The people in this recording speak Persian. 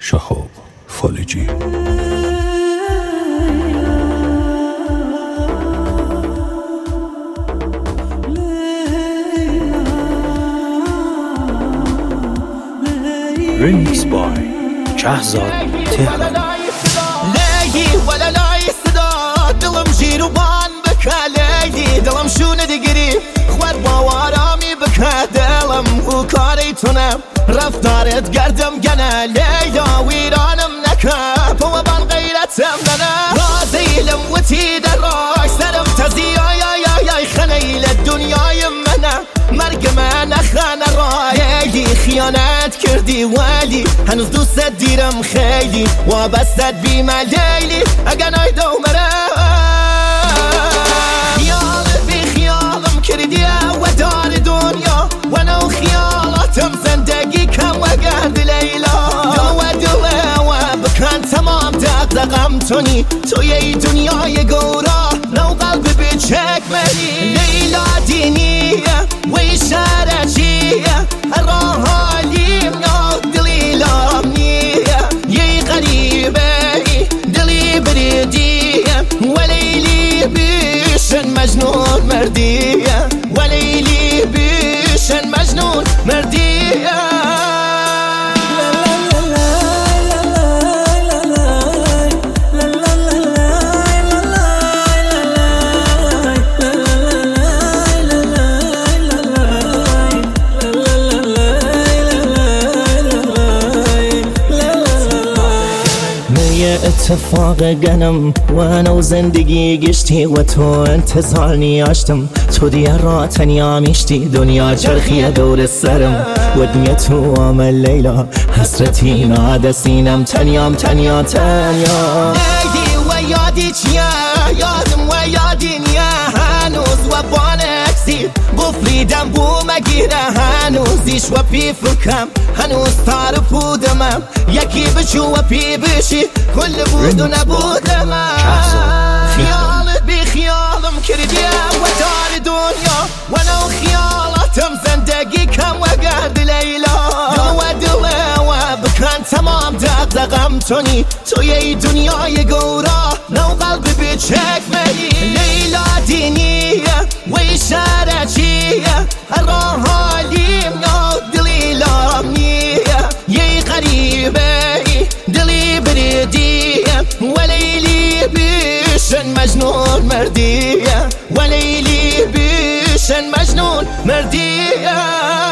شهاب فالجی. Remix by شهزاد تهران. لیلی ولا لای صدا دلم جیروبان بکه، لیلی دلم شونه دیگری خوار باوارامی بکه، دلم هو کاری تونم رفتارت گردم گنه، لیلا ویرانم نکه بوا بان غیرتم بنه، رازیلم وتی در راک سرم تزی آی خلیل دنیای منه، مرگ من نخانه رایلی خیانت کردی ولی هنوز دوست دیرم خیلی وابستت بیمه لیلی اگه نایدو مره خیال بی خیالم کردی و دار دنیا و نو خیالاتم زندگی کم و گرد لیلا دو و بکن تمام دقدقم تونی توی دنیای گورا نو قلب بچک منی لیلا دینیه و اشارتیه راه حالیم نو دلی لامنیه یه غریبه دلی بریدیه و لیلی بیشن مجنون مردیه و لیلی بیشن مجنون مردیه اتفاق گنم و انا و زندگی گشتی و تو انتظار نیاشتم، تو دیگه را تنیا میشتی دنیا چرخی دور سرم و دنیا تو عمل لیلا حسرتی ناده سینم تنیام تنیا لیلی و یادی چیه یادم و یادی نیه هنوز و بانکسی بفریدم بو مگیره هنوزیش و پی فکم هنوز تار پودمم یکی بچو و پی بشی کل بود و نبودم خیالت بی خیالم کردی و دار دنیا و نو خیالاتم زندگی کم و گرد لیلا و بکن تمام دقدقم تونی توی دنیای گورا نو قلب بچک منی لیلا دینیه و اشارتیه راه حالیم نو دلی لامنیه یه غریبه دلی بریدیه و لیلی بیشن مجنون مردیه و لیلی بیشن مجنون مردیه